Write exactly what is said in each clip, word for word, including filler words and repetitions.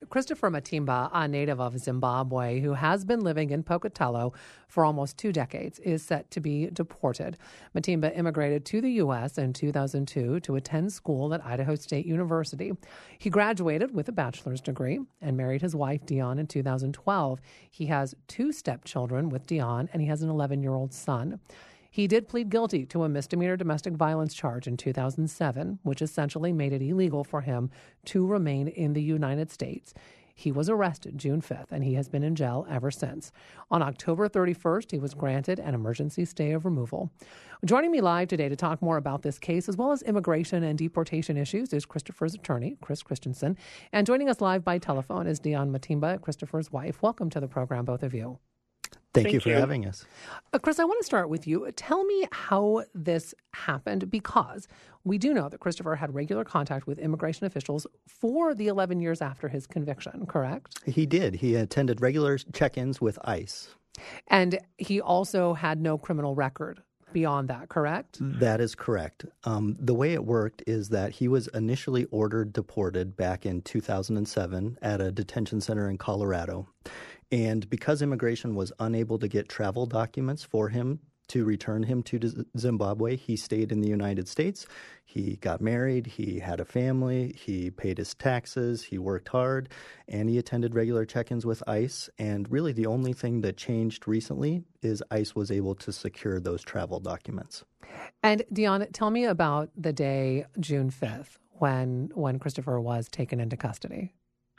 Christopher Matimba, a native of Zimbabwe who has been living in Pocatello for almost two decades, is set to be deported. Matimba immigrated to the U S in two thousand two to attend school at Idaho State University. He graduated with a bachelor's degree and married his wife, Dion, in two thousand twelve. He has two stepchildren with Dion, and he has an eleven-year-old son. He did plead guilty to a misdemeanor domestic violence charge in two thousand seven, which essentially made it illegal for him to remain in the United States. He was arrested June fifth, and he has been in jail ever since. On October thirty-first, he was granted an emergency stay of removal. Joining me live today to talk more about this case, as well as immigration and deportation issues, is Christopher's attorney, Chris Christensen. And joining us live by telephone is Dion Matimba, Christopher's wife. Welcome to the program, both of you. Thank, Thank you for you. having us. Uh, Chris, I want to start with you. Tell me how this happened, because we do know that Christopher had regular contact with immigration officials for the eleven years after his conviction, correct? He did. He attended regular check-ins with ICE. And he also had no criminal record beyond that, correct? That is correct. Um, the way it worked is that he was initially ordered deported back in two thousand seven at a detention center in Colorado. And because immigration was unable to get travel documents for him to return him to Zimbabwe, he stayed in the United States. He got married, he had a family, he paid his taxes, he worked hard, and he attended regular check-ins with ICE. And really the only thing that changed recently is ICE was able to secure those travel documents. And Dion, tell me about the day, June fifth, when when Christopher was taken into custody.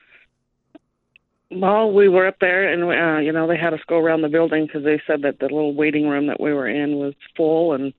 Well, we were up there, and, uh, you know, they had us go around the building because they said that the little waiting room that we were in was full. And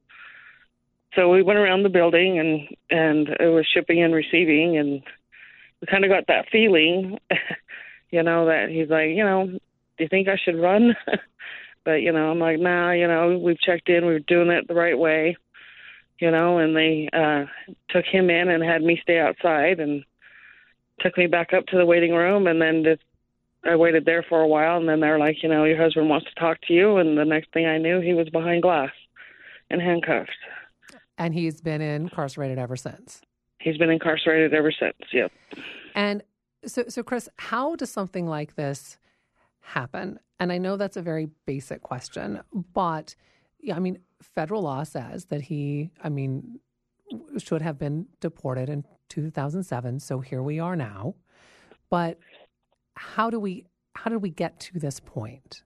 so we went around the building, and, and it was shipping and receiving, and we kind of got that feeling, you know, that he's like, you know, do you think I should run? But, you know, I'm like, nah, you know, we've checked in, we were doing it the right way, you know, and they uh, took him in and had me stay outside and took me back up to the waiting room, and then just I waited there for a while, and then they're like, you know, your husband wants to talk to you. And the next thing I knew, he was behind glass and handcuffed. And he's been incarcerated ever since. He's been incarcerated ever since, yep. And so, so Chris, how does something like this happen? And I know that's a very basic question, but, yeah, I mean, federal law says that he, I mean, should have been deported in two thousand seven. So here we are now. But How do we how did we get to this point?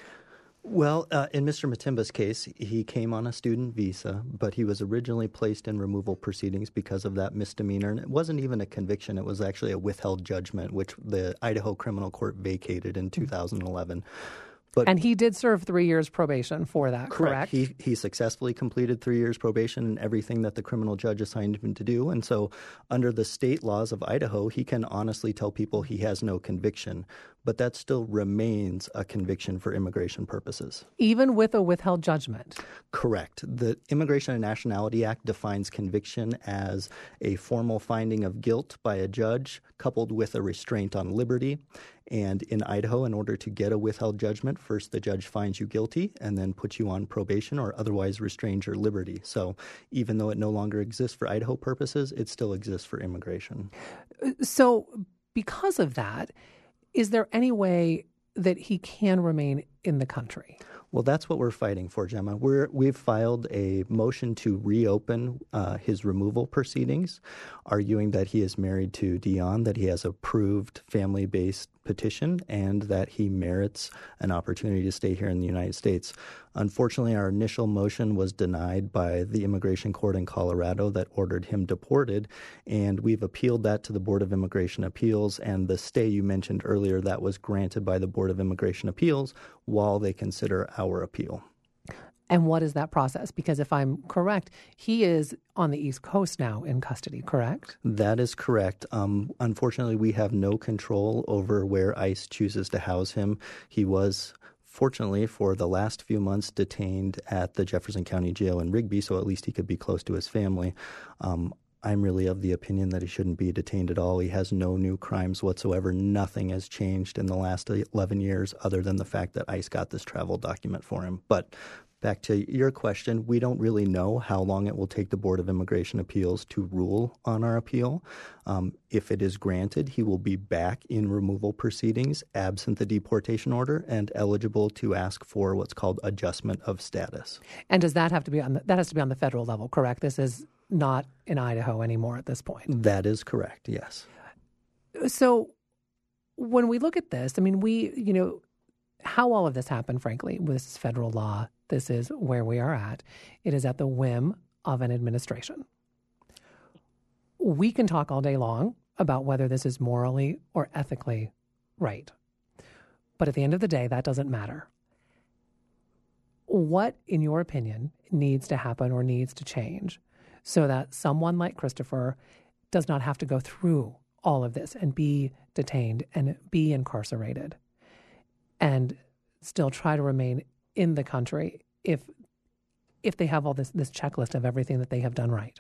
Well, uh, in Mister Matimba's case, he came on a student visa, but he was originally placed in removal proceedings because of that misdemeanor. And it wasn't even a conviction. It was actually a withheld judgment, which the Idaho Criminal Court vacated in two thousand eleven. But and he did serve three years probation for that, correct? correct? He he successfully completed three years probation and everything that the criminal judge assigned him to do. And so under the state laws of Idaho, he can honestly tell people he has no conviction. But that still remains a conviction for immigration purposes. Even with a withheld judgment? Correct. The Immigration and Nationality Act defines conviction as a formal finding of guilt by a judge coupled with a restraint on liberty. And in Idaho, in order to get a withheld judgment, first the judge finds you guilty and then puts you on probation or otherwise restrains your liberty. So even though it no longer exists for Idaho purposes, it still exists for immigration. So because of that, is there any way that he can remain in the country? Well, that's what we're fighting for, Gemma. We're, we've filed a motion to reopen uh, his removal proceedings, arguing that he is married to Dion, that he has approved family-based petition, and that he merits an opportunity to stay here in the United States. Unfortunately, our initial motion was denied by the immigration court in Colorado that ordered him deported, and we've appealed that to the Board of Immigration Appeals, and the stay you mentioned earlier, that was granted by the Board of Immigration Appeals while they consider our appeal. And what is that process? Because if I'm correct, he is on the East Coast now in custody, correct? That is correct. Um, unfortunately, we have no control over where ICE chooses to house him. He was, fortunately, for the last few months detained at the Jefferson County Jail in Rigby, so at least he could be close to his family. Um, I'm really of the opinion that he shouldn't be detained at all. He has no new crimes whatsoever. Nothing has changed in the last eleven years other than the fact that ICE got this travel document for him. But Back to your question, we don't really know how long it will take the Board of Immigration Appeals to rule on our appeal. Um, if it is granted, he will be back in removal proceedings absent the deportation order and eligible to ask for what's called adjustment of status. And does that have to be on the, that has to be on the federal level, correct? This is not in Idaho anymore at this point. That is correct, yes. So when we look at this, I mean, we, you know, how all of this happened, frankly, with this federal law, this is where we are at. It is at the whim of an administration. We can talk all day long about whether this is morally or ethically right. But at the end of the day, that doesn't matter. What, in your opinion, needs to happen or needs to change so that someone like Christopher does not have to go through all of this and be detained and be incarcerated and still try to remain in the country if if they have all this this checklist of everything that they have done right?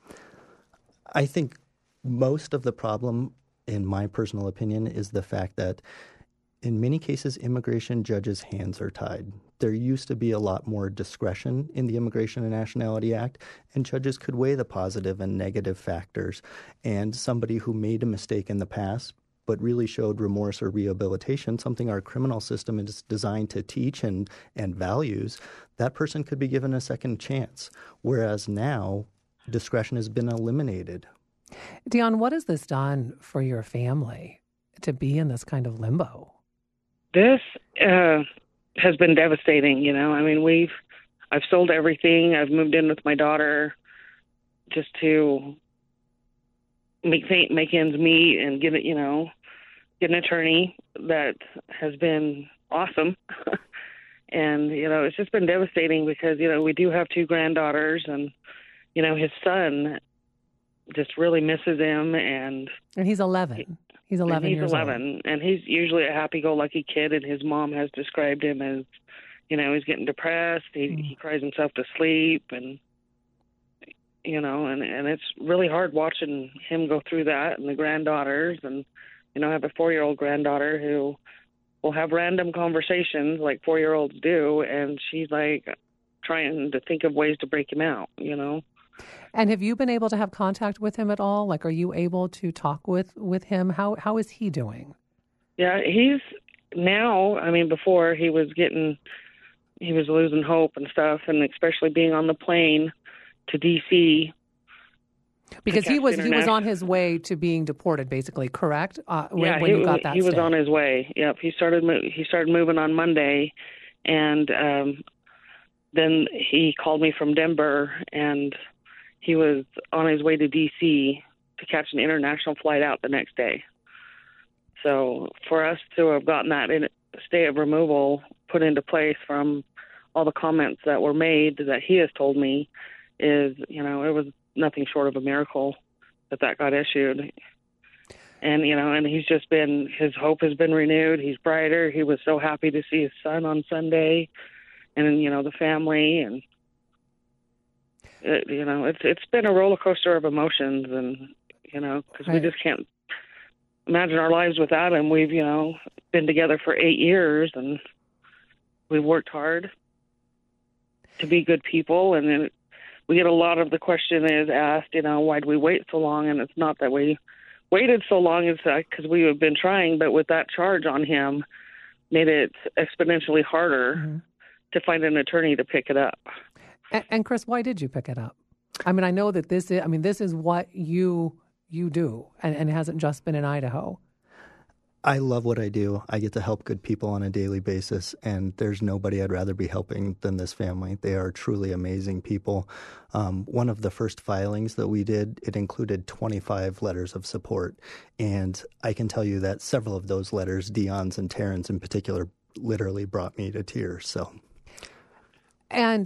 I think most of the problem, in my personal opinion, is the fact that in many cases, immigration judges' hands are tied. There used to be a lot more discretion in the Immigration and Nationality Act, and judges could weigh the positive and negative factors. And somebody who made a mistake in the past but really showed remorse or rehabilitation, something our criminal system is designed to teach and, and values, that person could be given a second chance. Whereas now, discretion has been eliminated. Dion, what has this done for your family to be in this kind of limbo? This uh, has been devastating, you know. I mean, we've, I've sold everything. I've moved in with my daughter just to make make ends meet and get it, you know, get an attorney that has been awesome. And, you know, it's just been devastating because, you know, we do have two granddaughters and, you know, his son just really misses him. And and he's eleven. He's eleven he's years eleven, old. And he's usually a happy-go-lucky kid, and his mom has described him as, you know, he's getting depressed. He, mm. he cries himself to sleep, and, you know, and, and it's really hard watching him go through that, and the granddaughters. And, you know, I have a four-year-old granddaughter who will have random conversations like four-year-olds do, and she's, like, trying to think of ways to break him out, you know. And have you been able to have contact with him at all? Like, are you able to talk with, with him? How how is he doing? Yeah, he's now, I mean, before he was getting, he was losing hope and stuff, and especially being on the plane to D C Because he was he was on his way to being deported, basically, correct? Uh, when, yeah, when he, you got that he was stay. on his way. Yep, he started he started moving on Monday, and um, then he called me from Denver, and he was on his way to D C to catch an international flight out the next day. So for us to have gotten that in, stay of removal put into place from all the comments that were made that he has told me is, you know, it was nothing short of a miracle that that got issued. And, you know, and he's just been, his hope has been renewed. He's brighter. He was so happy to see his son on Sunday and, you know, the family. And, it, you know, it's it's been a roller coaster of emotions. And, you know, because right. we just can't imagine our lives without him. We've, you know, been together for eight years and we've worked hard to be good people. And then we get a lot of the question is asked, you know, why do we wait so long? And it's not that we waited so long, it's because we have been trying, but with that charge on him, made it exponentially harder mm-hmm. to find an attorney to pick it up. And, and Chris, why did you pick it up? I mean, I know that this is, I mean, this is what you you do, and, and it hasn't just been in Idaho. I love what I do. I get to help good people on a daily basis, and there's nobody I'd rather be helping than this family. They are truly amazing people. Um, one of the first filings that we did, it included twenty-five letters of support, and I can tell you that several of those letters, Dion's and Taryn's in particular, literally brought me to tears. So, and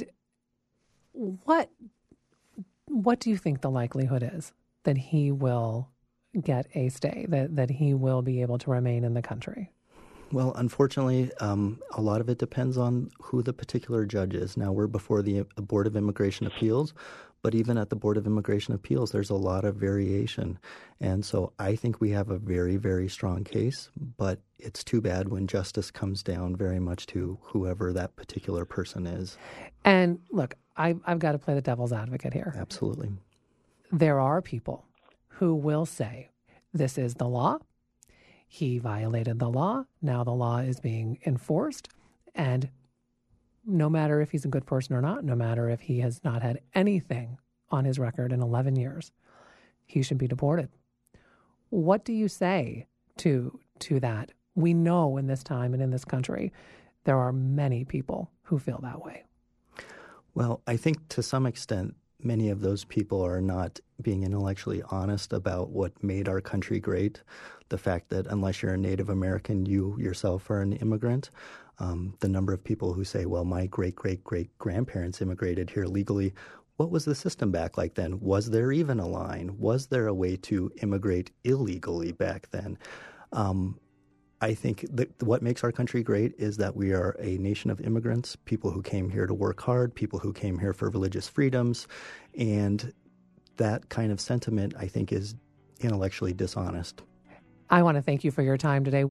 what what do you think the likelihood is that he will get a stay, that, that he will be able to remain in the country? Well, unfortunately, um, a lot of it depends on who the particular judge is. Now, we're before the Board of Immigration Appeals, But even at the Board of Immigration Appeals, there's a lot of variation. And so I think we have a very, very strong case, but it's too bad when justice comes down very much to whoever that particular person is. And look, I, I've got to play the devil's advocate here. Absolutely. There are people who will say, this is the law. He violated the law. Now the law is being enforced. And no matter if he's a good person or not, no matter if he has not had anything on his record in eleven years, he should be deported. What do you say to to that? We know in this time and in this country, there are many people who feel that way. Well, I think to some extent, many of those people are not being intellectually honest about what made our country great. The fact that unless you're a Native American, you yourself are an immigrant. Um, the number of people who say, well, my great-great-great-grandparents immigrated here legally. What was the system back like then? Was there even a line? Was there a way to immigrate illegally back then? Um, I think that what makes our country great is that we are a nation of immigrants, people who came here to work hard, people who came here for religious freedoms. And that kind of sentiment, I think, is intellectually dishonest. I want to thank you for your time today.